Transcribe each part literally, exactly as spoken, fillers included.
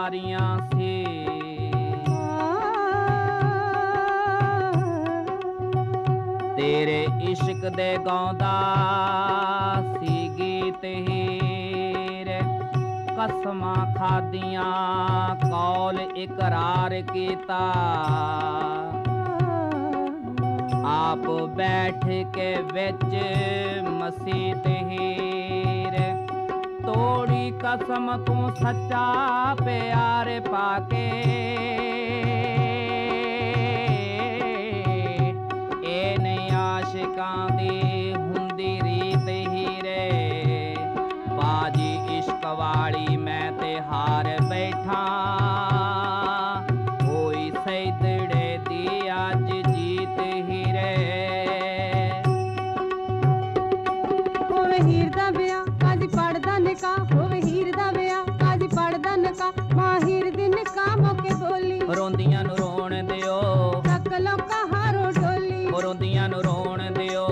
ਸਾਰੀਆਂ ਸੀ। ਤੇਰੇ ਇਸ਼ਕ ਦੇ ਗਾਉਂਦਾ ਸੀ ਗੀਤ ਹੀਰ, ਕਸਮਾਂ ਖਾਦੀਆਂ ਕੌਲ ਇਕਰਾਰ ਕੀਤਾ। ਆਪ ਬੈਠ ਕੇ ਵਿੱਚ ਮਸੀਤ ਹੀਰ, ਤੋੜੀ ਕਸਮ ਤੂੰ ਸੱਚਾ ਪਿਆਰ ਪਾ ਕੇ। ਇਹ ਨਹੀਂ ਆਸ਼ਿਕਾਂ ਦੀ ਹੁੰਦੀ ਰੀਤ ਹੀਰੇ, ਬਾਜੀ ਇਸ਼ਕ ਵਾਲੀ ਮੈਂ ਤੇ ਹਾਰ ਬੈਠਾ। ਹੋਈ ਸੈਦੜੇ ਦੀ ਅੱਜ ਜੀਤ ਹੀਰੇ। ਹੋਵੇ ਹੀਰ ਦਾ ਵਿਆਹ ਕਾਜੀ ਪੜਦਾ ਨਿਕਾ, ਹੋਵੇ ਹੀਰ ਦਾ ਵਿਆਹ ਕਾਜੀ ਪੜਦਾ ਨਿਕਾ। ਮਾਂ ਹੀਰ ਦੀ ਨਿਕਾ ਮੌਕੇ ਬੋਲੀ, ਰੋਂਦੀਆਂ ਨੂੰ ਰੋਣ ਦਿਓ, ਚੱਕ ਲੋਕਾਂ ਹਾਰੋ ਢੋਲੀ। ਰੋਂਦੀਆਂ ਨੂੰ ਰੋਣ ਦਿਓ।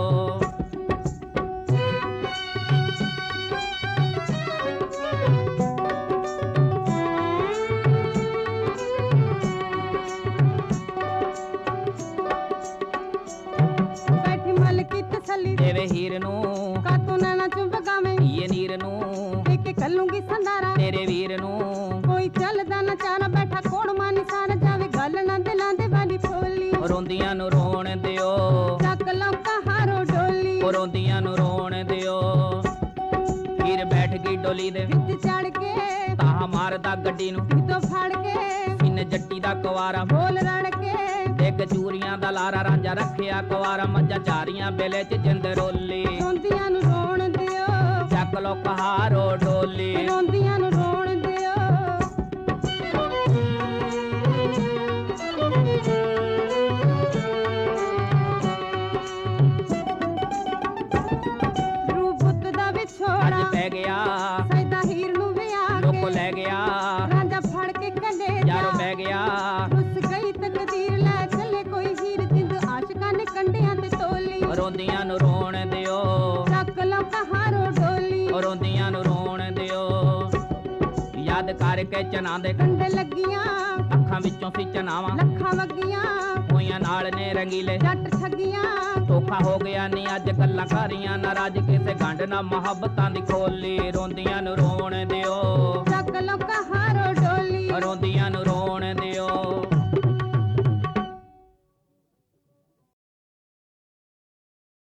ਬੈਠੀ ਮਲਕੀ ਤਸੱਲੀ ਦੇਵੇ ਹੀਰ ਨੂੰ, ਕਾਤੋਂ ਨੈਣਾ ਚੋਂ ਵਗਾਵੇਂ ਇਹ ਨੀਰ ਨੂੰ। ਇੱਕ ਕੱਲੂੰਗੀ ਸੰਦਾਰਾ ਤੇਰੇ ਵੀਰ ਨੂੰ, ਕੋਈ ਚੱਲਦਾ ਨਾ ਚਾਰਾ ਬੈਠਾ ਕੋੜ ਮਾਨੀ ਸਾਰਾ ਜਾਵੇ ਗੱਲ ਨਾ ਦਿਲਾਂ ਦੇ ਵਾਲੀ ਫੋਲੀ। ਰੋਂਦੀਆਂ ਨੂੰ ਰੋਣ ਦਿਓ, ਚੱਕ ਲੋਕਾਂ ਹਾਰੋ ਢੋਲੀ। ਰੋਂਦੀਆਂ ਨੂੰ ਰੋਣ ਦਿਓ। ਹੀਰ ਬੈਠ ਗਈ ਡੋਲੀ ਦੇ ਵਿੱਚ ਚੜ ਕੇ ਤਾਹ ਮਾਰਦਾ ਗੱਡੀ ਨੂੰ, ਕਿਤੋਂ ਫੜ ਕੇ ਇਨ ਜੱਟੀ ਦਾ ਕੁਵਾਰਾ ਬੋਲ ਰੜ ਕੇ। ਡਿੱਗ ਚੂਰੀਆਂ ਦਾ ਲਾਰਾ ਰਾਂਝਾ ਰੱਖਿਆ ਕੁਵਾਰਾ, ਮੱਝਾਂ ਚਾਰੀਆਂ ਬੇਲੇ ਚ ਜਿੰਦ ਰੋਲੀ। ਰੋਂਦੀਆਂ ਨੂੰ ਰੋਣ ਦਿਓ, ਚੱਕ ਲੋ ਕਹਾਰੋ ਡੋਲੀ। ਰੋਂਦੀਆਂ ਨੂੰ ਰੋਣ ਦਿਓ। ਰੂ ਪੁੱਤ ਦਾ ਅੱਜ ਵਿਛੋੜਾ ਪੈ ਗਿਆ ਸੈਦਾ ਹੀਰ ਨੂੰ ਵਿਆਹ ਲੋਕੋ ਕੇ, ਲੈ ਗਿਆ ਰਾਂਝਾ ਫੜ ਕੇ ਕੰਡੇ ਯਾਰੋ ਬਹਿ ਗਿਆ। ਰੁੱਸ ਗਈ ਤਕਦੀਰ ਲੈ ਚੱਲੇ ਕੋਈ ਹੀਰ, ਜਿੰਦ ਆਸ਼ਿਕਾਂ ਨੇ ਕੰਡਿਆਂ ਤੇ ਤੋਲੀ। ਰੋਂਦੀਆਂ ਨੂੰ ਰੋਣ ਦਿਓ, ਚੱਕ ਲੋ ਕਹਾਰੋ ਢੋਲੀ। ਰੋਂਦੀਆਂ ਨੂੰ ਰੋਣ ਦਿਓ। ਯਾਦ ਕਰਕੇ ਚਨਾ ਦੇ ਕੰਡੇ ਲੱਗੀਆਂ ਅੱਖਾਂ ਵਿੱਚੋਂ ਸੀ ਚਨਾਵਾਂ, ਲੱਖਾਂ ਵਗੀਆਂ ਹੋਈਆਂ ਨਾਲ ਨੇ ਰੰਗੀਲੇ। ਜੱਟ ਠੱਗੀਆਂ ਧੋਖਾ ਹੋ ਗਿਆ ਨੀ ਅੱਜ ਗੱਲਾਂ ਕਾਰੀਆਂ, ਨਾਰਾਜ਼ ਕਿਸੇ ਗੰਢ ਨਾ ਮੁਹੱਬਤਾਂ ਦੀ ਖੋਲੀ। ਰੋਂਦੀਆਂ ਨੂੰ ਰੋਣ ਦਿਓ, ਚੱਕ ਲੋ ਕਹਾਰੋ ਢੋਲੀ। ਰੋਂਦੀਆਂ ਨੂੰ ਰੋਣ ਦਿਓ।